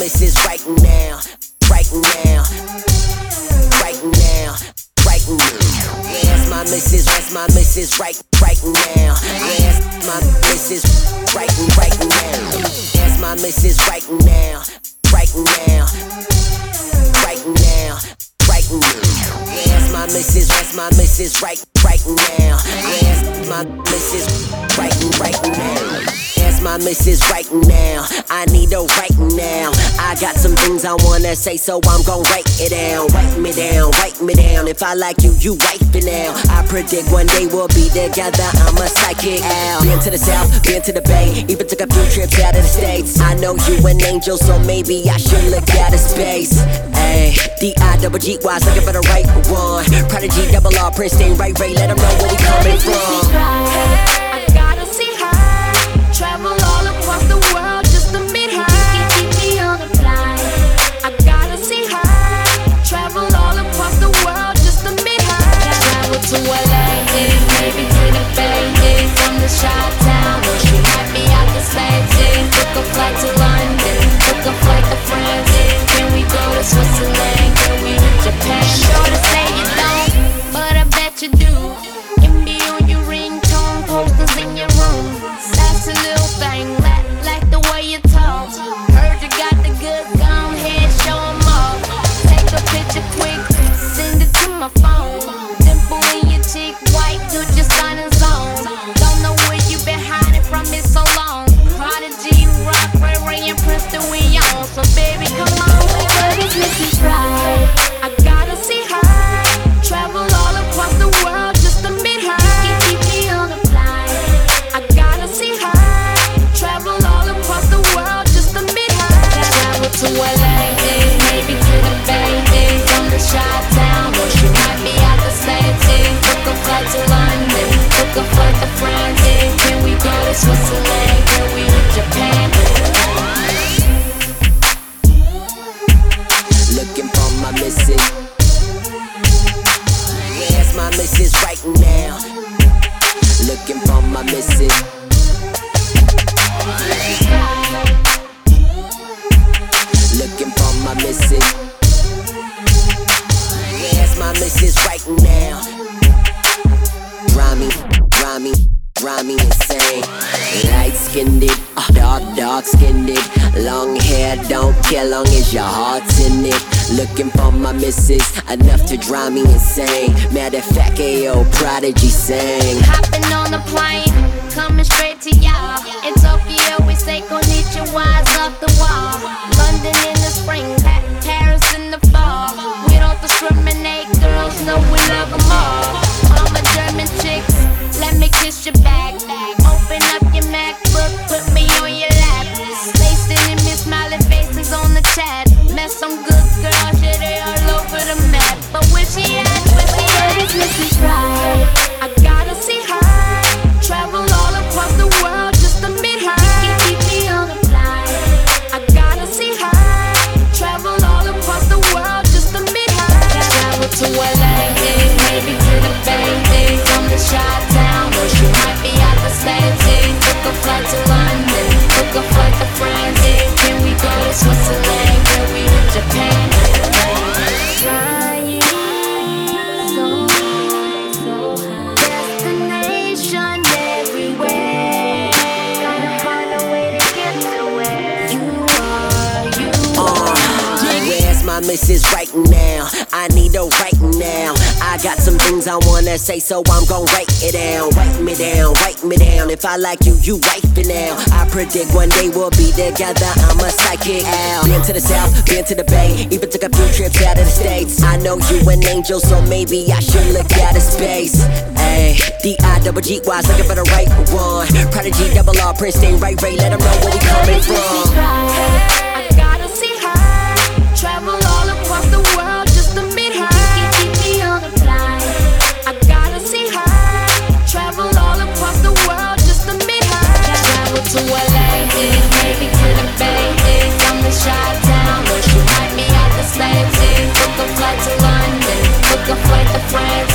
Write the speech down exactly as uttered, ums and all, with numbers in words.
missus right now, right now, right now, right now. Yeah, that's my missus, that's my missus right, right now. Yeah, that's my missus right, right now. That's my missus right now, right now, right now, right now. Yeah, that's my missus, that's my missus right, right now. Yeah, that's my missus right, right now. That's my missus right now. I need her right now. I got some things I wanna say, so I'm gon' write it down. Write me down, write me down. If I like you, you wife it now. I predict one day we'll be together. I'm a psychic owl. Been to the south, been to the bay. Even took a few trips out of the states. I know you an angel, so maybe I should look out of space. Ayy, D I double G Y's looking for the right one. Prodigy double R, Princeton, right Ray. Let them know where we coming from. I gotta see her. Travel all across the world just to meet her. Keep me on the fly. I gotta see her. Travel all across the world just to meet her. Travel to L A, maybe to the Bay, from the Chi-Town, or she might be out the States. Took a flight to London, took a flight to France. Can we go to Switzerland? Can we to Japan? Sure to say you don't, but I bet you do. Can be on your ringtone, posters in your room. That's a little thing, like, like the way you talk. Heard you got the good, go ahead, show 'em off. Take a picture quick, send it to my phone. Dimple in your cheek, white, good, just on his own. Don't know where you been hiding from it so long. Prodigy, rock, Ray Ray, and Princeton, we on. So baby, come on, baby, missus Right. I gotta see her. Travel all across the world just to meet her. Keep me on the fly. I gotta see her. Travel all across the world just to meet her. Travel to L A, maybe to the Bay, from the Chi-Town, or she might be out the States. Took a flight to London, took a flight to France. Can we go to Switzerland? Can we to Japan? Looking for my missus. Yeah, that's my missus right now. Looking for my missus. Looking for my missus. Yeah, that's my missus right now. Rhyming, rhyming, rhyming insane. Light skinned it, uh, dark, dark skinned it. Long hair don't care long as your heart's in it. Looking for my missus, enough to drive me insane. Matter of fact, Ayo, Prodigy sang. Hopping on the plane, coming straight to y'all. In Tokyo, we say konnichiwa's off the wall. London in the spring, Pa- Paris in the fall. We don't discriminate, girls know we love them all. All my German chicks, let me kiss your back. Open up your MacBook, put me on your lap. Stay sending me smiling faces on the chat. Met some good girls, yeah, they all over the map. But where she at, where she at, missus Right. I gotta see her. Travel all across the world just to meet her. Keep me on the fly. I gotta see her. Travel all across the world just to meet her. Travel to L A, maybe to the Bay, from the Chi-Town, or she might be out the States. Took a flight to London, took a flight to France. Can we go to Switzerland? Can we to Japan? Trying so, so high. Destination everywhere. Gotta find a way to get to where you are, you are. Yeah, that's my missus right now. I need her right now. I got some things I wanna say, so I'm gon' write it down. Write me down, write me down. If I like you, you wife it now. I predict one day we'll be together. I'm a psychic owl. Been to the south, been to the Bay. Even took a few trips out of the states. I know you an angel, so maybe I should look out of space. Ayy, D I double G Y's looking for the right one. Prodigy double R, Princeton, right Ray. Let them know where we coming from. I gotta see her. Travel all across the world just to meet her. Keep me on the fly. I gotta see her. Travel all across the world just to meet her. Travel to L A, maybe to the Bay, from the Chi-Town, or she might be out the States. Took a flight to London, took a flight to France.